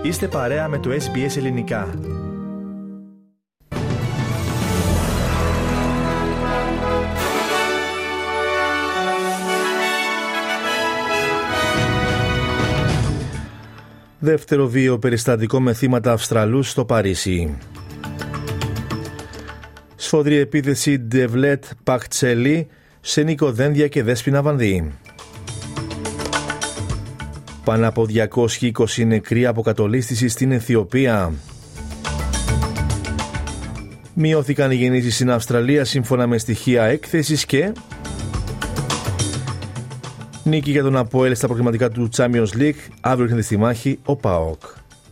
Είστε παρέα με το SBS Ελληνικά. Δεύτερο βίαιο περιστατικό με θύματα Αυστραλούς στο Παρίσι. Σφοδρή επίθεση Ντεβλέτ Παχτσελή σε νοικοδένδια και Δέσποινα Βανδύ. Πάνω από 220 νεκροί από κατολίσθηση στην Αιθιοπία. Μειώθηκαν οι γεννήσεις στην Αυστραλία σύμφωνα με στοιχεία έκθεσης και νίκη για τον ΑΠΟΕΛ στα προκριματικά του Champions League. Αύριο έρχεται στη μάχη ο ΠΑΟΚ.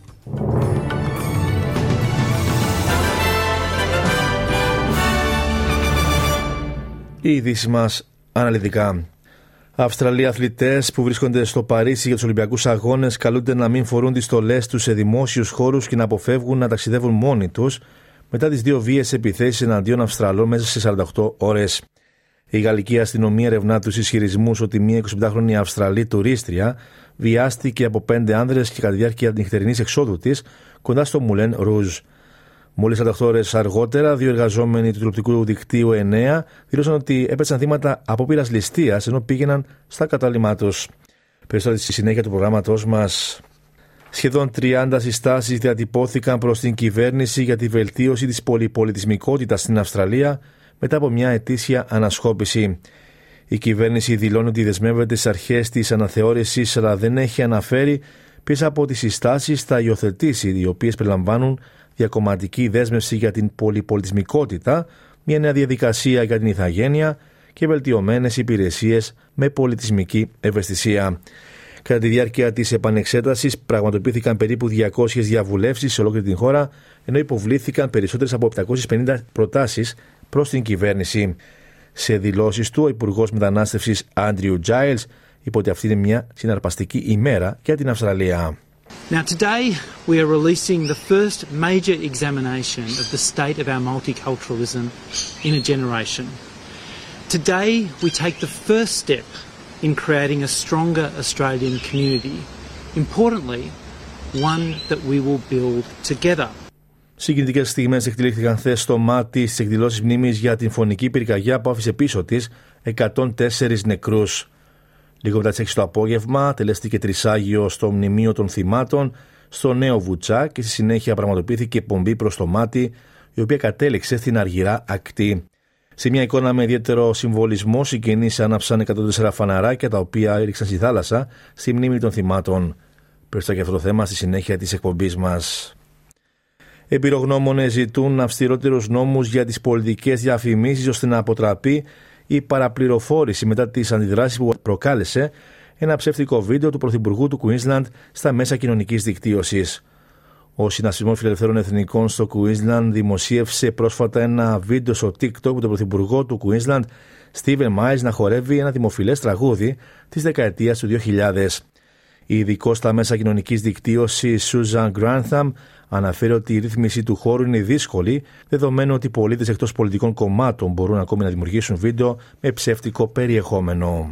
Οι ειδήσεις μας αναλυτικά. Αυστραλοί αθλητές που βρίσκονται στο Παρίσι για τους Ολυμπιακούς Αγώνες καλούνται να μην φορούν τις στολές τους σε δημόσιους χώρους και να αποφεύγουν να ταξιδεύουν μόνοι τους μετά τις δύο βίαιες επιθέσεις εναντίον Αυστραλών μέσα σε 48 ώρες. Η γαλλική αστυνομία ερευνά τους ισχυρισμούς ότι μια 25χρονη Αυστραλή τουρίστρια βιάστηκε από 5 άνδρες και κατά τη διάρκεια της νυχτερινής εξόδου της κοντά στο Μουλέν Ρουζ. Μόλις 48 ώρες αργότερα, δύο εργαζόμενοι του τηλεοπτικού δικτύου 9 δήλωσαν ότι έπεσαν θύματα απόπειρας ληστείας ενώ πήγαιναν στα κατάλημά τους. Περισσότερο στη συνέχεια του προγράμματός μας. Σχεδόν 30 συστάσεις διατυπώθηκαν προς την κυβέρνηση για τη βελτίωση της πολυπολιτισμικότητας στην Αυστραλία μετά από μια ετήσια ανασκόπηση. Η κυβέρνηση δηλώνει ότι δεσμεύεται στις αρχές της αναθεώρησης, αλλά δεν έχει αναφέρει ποιες από τις συστάσεις θα υιοθετήσει, οι οποίες περιλαμβάνουν διακομματική δέσμευση για την πολυπολιτισμικότητα, μια νέα διαδικασία για την ηθαγένεια και βελτιωμένες υπηρεσίες με πολιτισμική ευαισθησία. Κατά τη διάρκεια της επανεξέτασης πραγματοποιήθηκαν περίπου 200 διαβουλεύσεις σε ολόκληρη την χώρα, ενώ υποβλήθηκαν περισσότερες από 750 προτάσεις προς την κυβέρνηση. Σε δηλώσεις του, ο Υπουργός Μετανάστευσης Άντριου Τζάιλς είπε ότι αυτή είναι μια συναρπαστική ημέρα για την Αυστραλία. Now today we are releasing the first major examination of the state of our multiculturalism in a generation. Today we take the first step in creating a stronger Australian community. Importantly, one that we will build together. Συγκινητικές στιγμές εκτελήχθηκαν χθες στο μάτι στις εκδηλώσεις μνήμης για την φωνική πυρκαγιά που άφησε πίσω της 104 νεκρούς. Λίγο μετά τις 6 το απόγευμα τελέστηκε τρισάγιο στο μνημείο των θυμάτων στο Νέο Βουτσά και στη συνέχεια πραγματοποιήθηκε πομπή προς το μάτι, η οποία κατέληξε στην Αργυρά Ακτή. Σε μια εικόνα με ιδιαίτερο συμβολισμό, συγγενείς άναψαν 104 φαναράκια τα οποία έριξαν στη θάλασσα στη μνήμη των θυμάτων. Περισσότερο για αυτό το θέμα στη συνέχεια της εκπομπής μας. Εμπειρογνώμονες ζητούν αυστηρότερους νόμους για τις πολιτικές διαφημίσεις ώστε να αποτραπεί η παραπληροφόρηση μετά τις αντιδράσεις που προκάλεσε ένα ψεύτικο βίντεο του Πρωθυπουργού του Queensland στα μέσα κοινωνικής δικτύωσης. Ο Συνασπισμός Φιλελευθέρων Εθνικών στο Queensland δημοσίευσε πρόσφατα ένα βίντεο στο TikTok του Πρωθυπουργού του Queensland, Steven Miles, να χορεύει ένα δημοφιλές τραγούδι της δεκαετίας του 2000. Η ειδικός στα μέσα κοινωνικής δικτύωσης Susan Grantham αναφέρει ότι η ρύθμιση του χώρου είναι δύσκολη, δεδομένου ότι οι πολίτες εκτός πολιτικών κομμάτων μπορούν ακόμη να δημιουργήσουν βίντεο με ψεύτικο περιεχόμενο.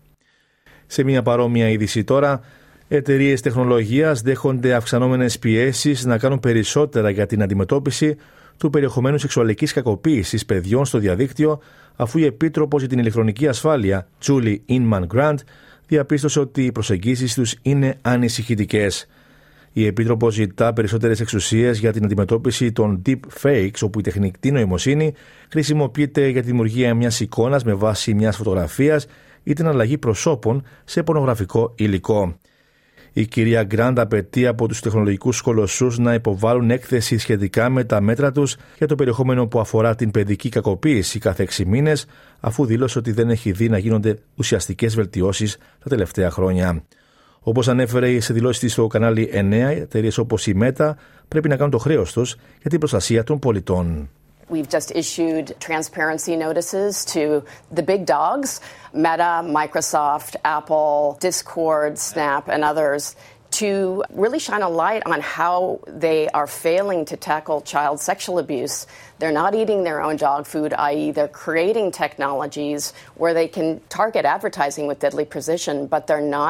Σε μια παρόμοια είδηση τώρα, εταιρείες τεχνολογίας δέχονται αυξανόμενες πιέσεις να κάνουν περισσότερα για την αντιμετώπιση του περιεχομένου σεξουαλικής κακοποίησης παιδιών στο διαδίκτυο, αφού η Επίτροπος για την Ηλεκτρονική Ασφάλεια, Julie Inman Grant, διαπίστωσε ότι οι προσεγγίσεις τους είναι ανησυχητικές. Η Επίτροπος ζητά περισσότερες εξουσίες για την αντιμετώπιση των deepfakes, όπου η τεχνητή νοημοσύνη χρησιμοποιείται για τη δημιουργία μιας εικόνας με βάση μιας φωτογραφίας ή την αλλαγή προσώπων σε πορνογραφικό υλικό. Η κυρία Γκραντ απαιτεί από τους τεχνολογικούς κολοσσούς να υποβάλουν έκθεση σχετικά με τα μέτρα τους για το περιεχόμενο που αφορά την παιδική κακοποίηση κάθε 6 μήνες, αφού δήλωσε ότι δεν έχει δει να γίνονται ουσιαστικές βελτιώσεις τα τελευταία χρόνια. Όπως ανέφερε σε δηλώσεις της στο κανάλι 9, εταιρείες όπως η Meta πρέπει να κάνουν το χρέος τους για την προστασία των πολιτών. We've just issued transparency notices to the big dogs, Meta, Microsoft, Apple, Discord, Snap, and others, to really shine a light on how they are failing to tackle child sexual abuse. They're not eating their own dog food, i.e. they're creating technologies where they can target advertising with deadly precision, but they're not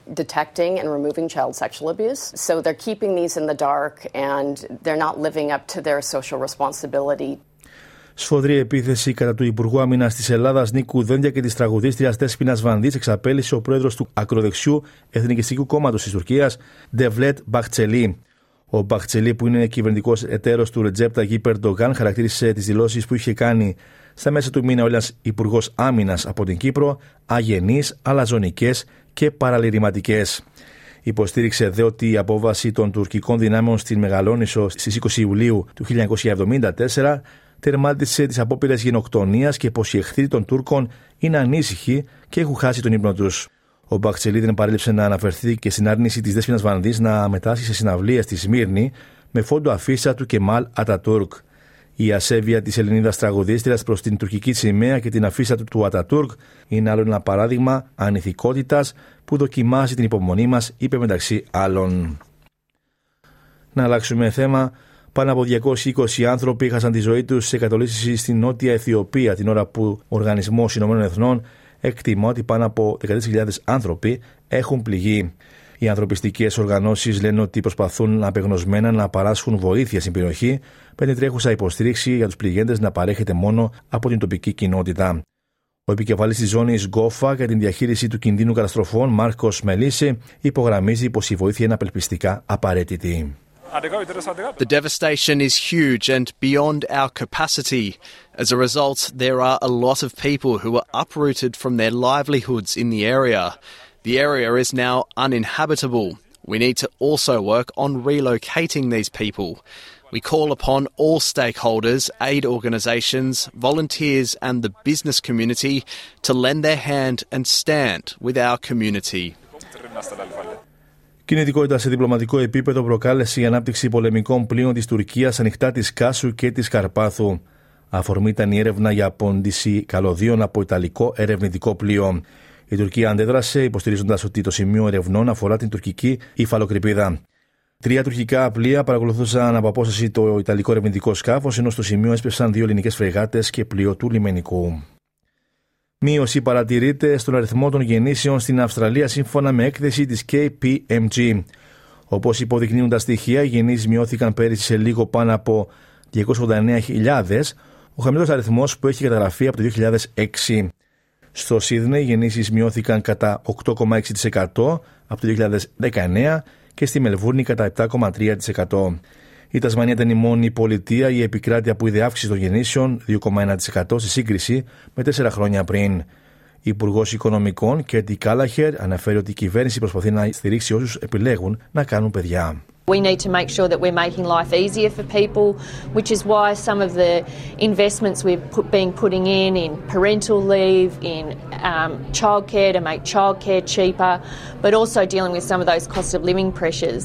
detecting and removing child sexual abuse. So they're keeping these in the dark and they're not living up to their social responsibility. Σφοδρή επίθεση κατά του Υπουργού Άμυνας της Ελλάδας Νίκου Δένδια και της τραγουδίστριας Δέσποινας Βανδής εξαπέλυσε ο πρόεδρος του ακροδεξιού Εθνικιστικού Κόμματος της Τουρκίας, Ντεβλέτ Μπαχτσελί. Ο Μπαχτσελί, που είναι κυβερνητικός εταίρος του Ρετζέπ Ταγίπ Ερντογάν, χαρακτήρισε τις δηλώσεις που είχε κάνει στα μέσα του μήνα ο Έλληνας Υπουργός Άμυνας από την Κύπρο αγενείς, αλαζονικές και παραλυρηματικές. Υποστήριξε δε ότι η απόβαση των τουρκικών δυνάμεων στην Μεγαλόνισσο στις 20 Ιουλίου του 1974 τερμάτισε τις απόπειρες γενοκτονίας και πως οι εχθροί των Τούρκων είναι ανήσυχοι και έχουν χάσει τον ύπνο τους. Ο Μπαχτσελί δεν παρέλειψε να αναφερθεί και στην άρνηση της Δέσποινας Βανδής να μετάσχει σε συναυλίες στη Σμύρνη με φόντο αφίσα του Κεμάλ Ατατούρκ. Η ασέβεια της Ελληνίδας τραγουδίστριας προς την τουρκική σημαία και την αφίσα του Ατατούρκ είναι άλλο ένα παράδειγμα ανηθικότητας που δοκιμάζει την υπομονή μας, είπε μεταξύ άλλων. Να αλλάξουμε θέμα. Πάνω από 220 άνθρωποι έχασαν τη ζωή τους σε κατολίσθηση στην Νότια Αιθιοπία, την ώρα που ο Οργανισμός Ηνωμένων Εθνών εκτιμά ότι πάνω από 13.000 άνθρωποι έχουν πληγεί. Οι ανθρωπιστικές οργανώσεις λένε ότι προσπαθούν απεγνωσμένα να παράσχουν βοήθεια στην περιοχή, με την τρέχουσα υποστήριξη για τους πληγέντες να παρέχεται μόνο από την τοπική κοινότητα. Ο επικεφαλής της ζώνης Γκόφα για την διαχείριση του κινδύνου καταστροφών, Μάρκος Μελίση, υπογραμμίζει πως η βοήθεια είναι απελπιστικά απαραίτητη. The devastation is huge and beyond our capacity. As a result, there are a lot of people who are uprooted from their livelihoods in the area. The area is now uninhabitable. We need to also work on relocating these people. We call upon all stakeholders, aid organisations, volunteers and the business community to lend their hand and stand with our community. Κινητικότητα σε διπλωματικό επίπεδο προκάλεσε η ανάπτυξη πολεμικών πλοίων της Τουρκίας ανοιχτά της Κάσου και της Καρπάθου. Αφορμή ήταν η έρευνα για απόντιση καλωδίων από ιταλικό ερευνητικό πλοίο. Η Τουρκία αντέδρασε υποστηρίζοντας ότι το σημείο ερευνών αφορά την τουρκική υφαλοκρηπίδα. 3 τουρκικά πλοία παρακολουθούσαν από απόσταση το ιταλικό ερευνητικό σκάφος, ενώ στο σημείο έσπευσαν 2 ελληνικές φρεγάτες και πλοίο του λιμενικού. Μείωση παρατηρείται στον αριθμό των γεννήσεων στην Αυστραλία σύμφωνα με έκθεση της KPMG. Όπως υποδεικνύουν τα στοιχεία, οι γεννήσεις μειώθηκαν πέρυσι σε λίγο πάνω από 289.000, ο χαμηλός αριθμός που έχει καταγραφεί από το 2006. Στο Σίδνεϊ οι γεννήσεις μειώθηκαν κατά 8,6% από το 2019 και στη Μελβούρνη κατά 7,3%. Η Τασμανία ήταν η μόνη πολιτεία ή επικράτεια που είδε αύξηση των γεννήσεων 2,1% σε σύγκριση με 4 χρόνια πριν. Η Υπουργός Οικονομικών, Κέρτι Κάλαχερ, αναφέρει ότι η κυβέρνηση προσπαθεί να στηρίξει όσους επιλέγουν να κάνουν παιδιά. We need to make sure that we're making life easier for people, which is why some of the investments we've been putting in parental leave, in childcare to make childcare cheaper, but also dealing with some of those cost of living pressures.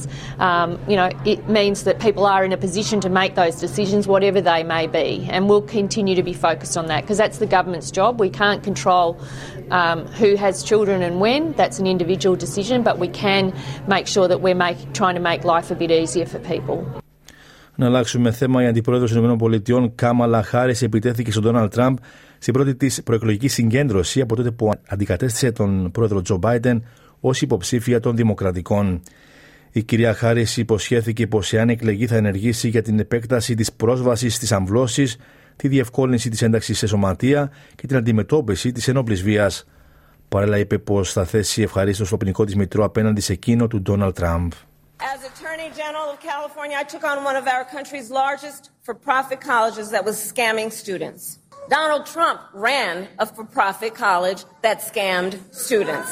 It means that people are in a position to make those decisions, whatever they may be, and we'll continue to be focused on that because that's the government's job. We can't control who has children and when. That's an individual decision, but we can make sure that we're trying to make life a bit easier for people. Να αλλάξουμε θέμα. Η αντιπρόεδρος των ΗΠΑ, Κάμαλα Χάρις, επιτέθηκε στον Ντόναλντ Τραμπ στην πρώτη της προεκλογική συγκέντρωση από τότε που αντικατέστησε τον πρόεδρο Τζο Μπάιντεν ως υποψήφια των Δημοκρατικών. Η κυρία Χάρις υποσχέθηκε πως εάν εκλεγεί θα ενεργήσει για την επέκταση της πρόσβασης στις αμβλώσεις, τη διευκόλυνση της ένταξης σε σωματεία και την αντιμετώπιση της ενόπλης βίας. Παράλληλα είπε πως θα θέσει ευχαρίστως το ποινικό της μητρό απέναντι σε εκείνο του Ντόναλντ Τραμπ. As Attorney General of California, I took on one of our country's largest for-profit colleges that was scamming students. Donald Trump ran a for-profit college that scammed students.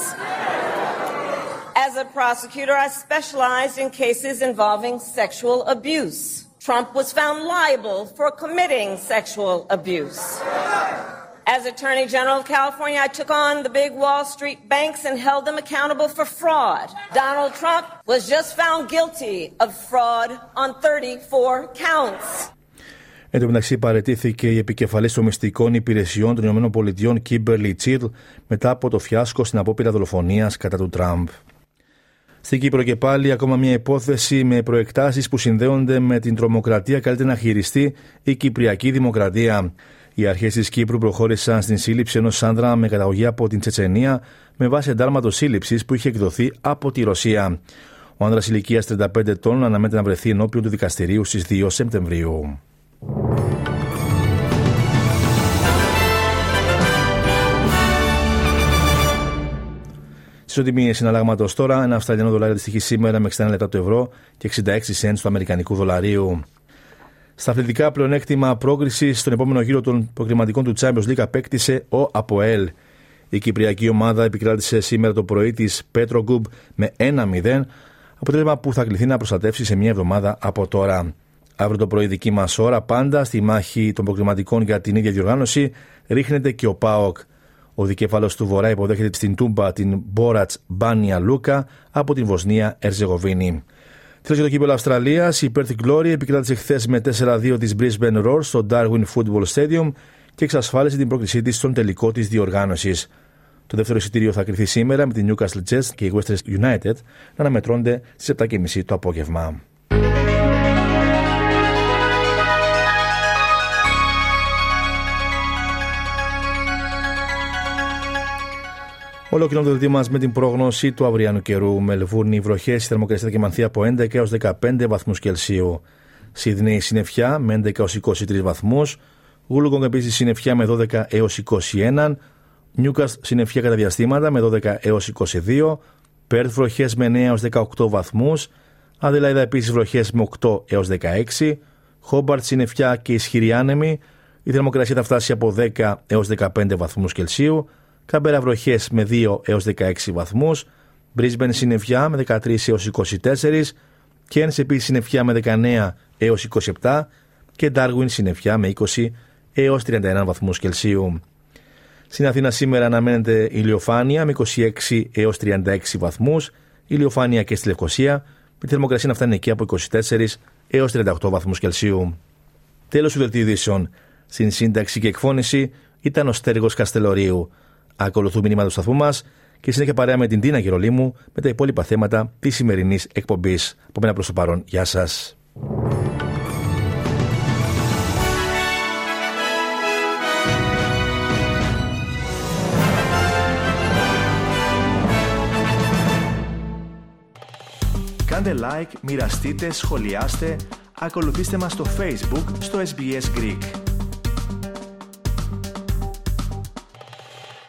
As a prosecutor, I specialized in cases involving sexual abuse. Trump was found liable for committing sexual abuse. As Attorney General of California, I took on the big Wall Street banks and held them accountable for fraud. Donald Trump was just found guilty of fraud on 34 counts. Εν τω μεταξύ, παραιτήθηκε η επικεφαλής των μυστικών υπηρεσιών των ΗΠΑ, Κίμπερλι Τσίλ, μετά από το φιάσκο στην απόπειρα δολοφονίας κατά του Τραμπ. Στην Κύπρο και πάλι, ακόμα μια υπόθεση με προεκτάσεις που συνδέονται με την τρομοκρατία καλείται να χειριστεί η Κυπριακή Δημοκρατία. Οι αρχές της Κύπρου προχώρησαν στην σύλληψη ενός άνδρα με καταγωγή από την Τσετσενία με βάση εντάλματο σύλληψης που είχε εκδοθεί από τη Ρωσία. Ο άνδρας ηλικίας 35 ετών αναμένεται να βρεθεί ενώπιον του δικαστηρίου στις 2 Σεπτεμβρίου. Ισοτιμίε συναλλάγματος τώρα, ένα Αυστραλιανό δολάριο αντιστοιχεί σήμερα με 61 λεπτά του ευρώ και 66 σεντ του Αμερικανικού δολαρίου. Στα αθλητικά, πλεονέκτημα πρόκριση στον επόμενο γύρο των προκριματικών του Champions League απέκτησε ο ΑΠΟΕΛ. Η κυπριακή ομάδα επικράτησε σήμερα το πρωί της Πέτρογκουμπ με 1-0, αποτέλεσμα που θα κληθεί να προστατεύσει σε μια εβδομάδα από τώρα. Αύριο το πρωί δική μας ώρα, πάντα στη μάχη των προκριματικών για την ίδια διοργάνωση, ρίχνεται και ο ΠΑΟΚ. Ο δικέφαλος του Βορρά υποδέχεται στην Τούμπα την Μπόρατς Μπάνια Λούκα από την Βοσνία Ερζεγοβίνη. Τέλος για το κύπελλο Αυστραλίας, η Perth Glory επικράτησε χθες με 4-2 της Brisbane Roar στο Darwin Football Stadium και εξασφάλισε την πρόκρισή της στον τελικό της διοργάνωσης. Το δεύτερο εισιτήριο θα κρυφθεί σήμερα με την Newcastle Jets και η Western United να αναμετρώνται στις 7:30 το απόγευμα. Ολοκληρώνω το δελτίο μας με την πρόγνωση του αυριανού καιρού. Μελβούρνη, βροχές, η θερμοκρασία θα κοιμανθεί από 11 έως 15 βαθμούς Κελσίου. Σίδνεϊ, συννεφιά με 11 έως 23 βαθμούς. Wollongong επίσης συννεφιά με 12 έως 21. Νιούκαστλ συννεφιά κατά διαστήματα με 12 έως 22. Πέρθ βροχές με 9 έως 18 βαθμούς. Αδελαίδα επίσης βροχές με 8 έως 16. Χόμπαρτ συννεφιά και ισχυρή άνεμη. Η θερμοκρασία θα φτάσει από 10 έως 15 βαθμούς Κελσίου. Κάμπερα βροχές με 2 έως 16 βαθμούς. Brisbane συννεφιά με 13 έως 24. Cairns επίσης συννεφιά με 19 έως 27. Και Darwin συννεφιά με 20 έως 31 βαθμούς Κελσίου. Στην Αθήνα σήμερα αναμένεται ηλιοφάνεια με 26 έως 36 βαθμούς. Ηλιοφάνεια και στη Λευκοσία με τη θερμοκρασία να φτάνει εκεί από 24 έως 38 βαθμούς Κελσίου. Τέλος του δελτίου ειδήσεων. Στην σύνταξη και εκφώνηση ήταν ο Στέργος Καστελορίου. Ακολουθούν μηνύματα του σταθμού μας και συνέχεια παρέα με την Τίνα Γερολίμου με τα υπόλοιπα θέματα της σημερινής εκπομπής. Από μένα προς το παρόν. Γεια σας. Κάντε like, μοιραστείτε, σχολιάστε, ακολουθήστε μας στο Facebook, στο SBS Greek.